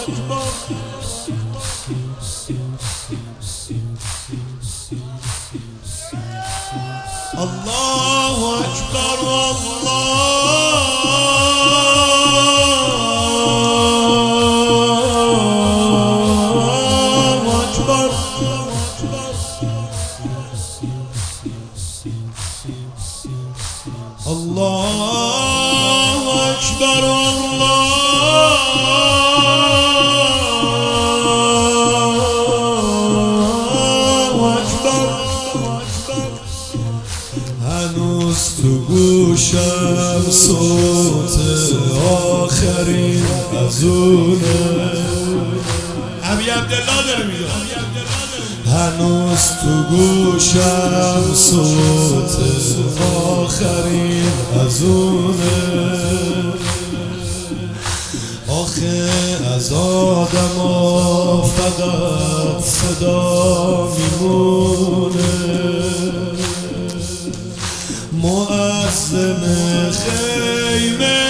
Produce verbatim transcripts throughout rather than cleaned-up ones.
الله اکبر الله اکبر الله اکبر الله اکبر. هنوز تو گوشم صوت آخرین اذونه. ابی عبدالله داره میگه هنوز تو گوشم صوت آخرین اذونه. آخه از آدما فقط صدا میمونه. مؤذن خیمه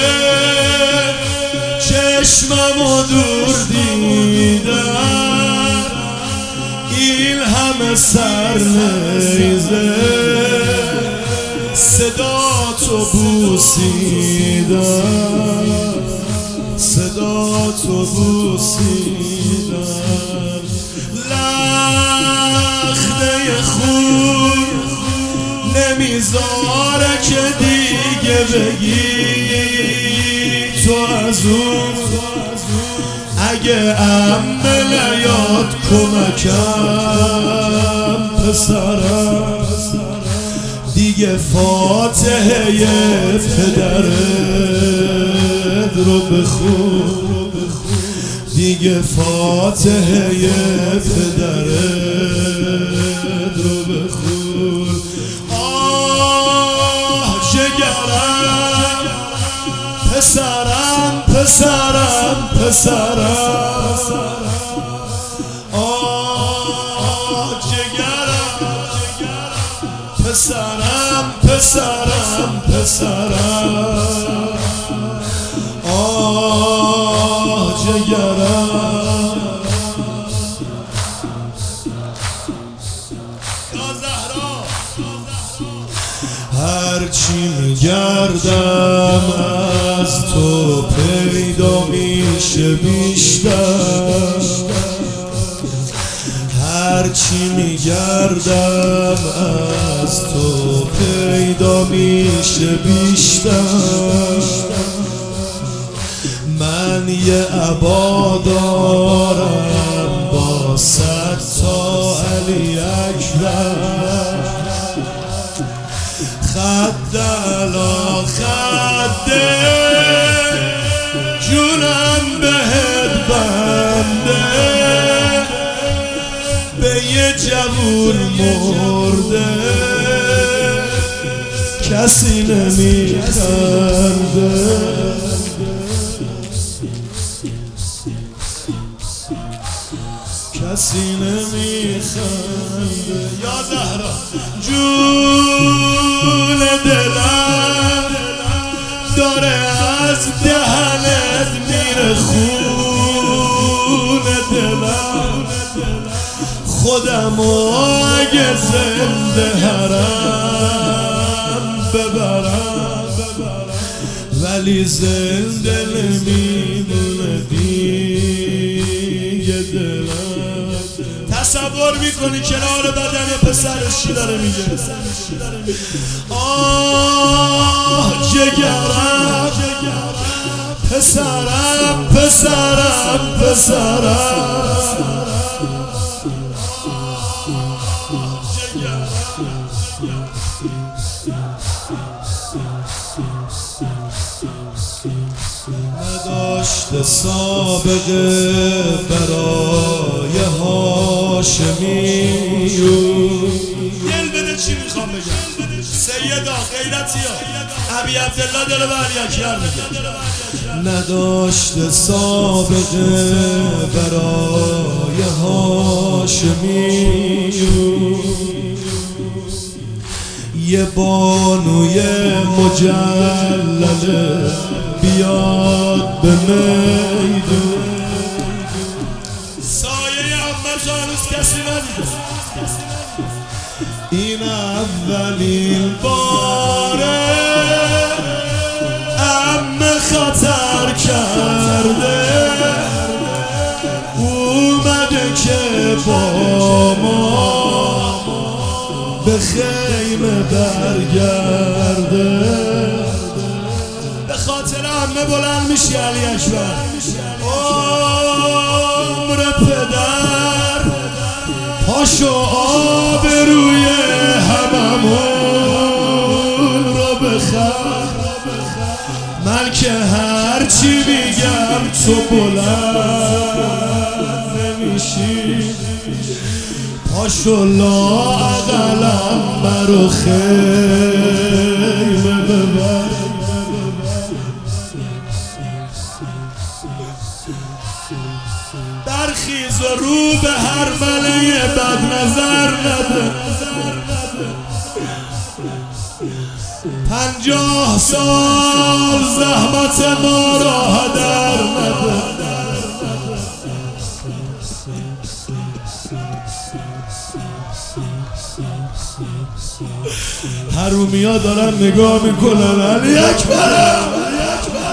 چشممو دور دیدن، این همه سر نیزه صدا تو بوسیدن، صدا تو بوسیدن. لخته خون نمیذاره که دیگه بگی تو از اون. اگه عمه نیاد کمکم پسرم، دیگه فاتحه پدرت رو بخون، دیگه فاتحه پدرت رو بخون. آه جگرم پسرم پسرم پسرم. آه جگرم پسرم پسرم پسرم. آه جگرم. هرچی میگردم از تو پیدا میشه بیشتر، هرچی میگردم از تو پیدا میشه بیشتر. من یه عبا دارم با صد تا علی اکبر، خد علا خده جونم بهت بنده. به یه جوون مرده کسی نمیخنده، کسی نمیخنده. یا زهرا جون دلم داره از دهنت میره خون دلم. خودمو اگه زنده حرم ببرم، ولی زنده نمیمونه دیگه دلم. تصور میکنی کنار بدن پسرش چی داره میگه؟ آه جگرم پسرم پسرم پسرم. نداشته سابقه برای هاشمیون. دل بده چی میخوام بگم سیدا غیرتیا ابی عبدالله دل بریکیار میگه. نداشته سابقه برای هاشمیون، یه بانوی مجلل بیاد به میدون. ندیده. این اولین باره عمه خطر کرده، اومده که با ما به خیمه برگرده. به خاطر عمه بلند میشی علی اکبر. عمر پدر پاشو آبروی هممون رو بخر، من که هرچی میگم تو بلند نمیشی. پاشو لااقلم مرو خیمه ببر. برخیز و رو به هر ملهی بد نظر نده. پنجاه سال زحمت ما را هدر نده. حرومی ها دارن نگاه میکنن علی اکبر.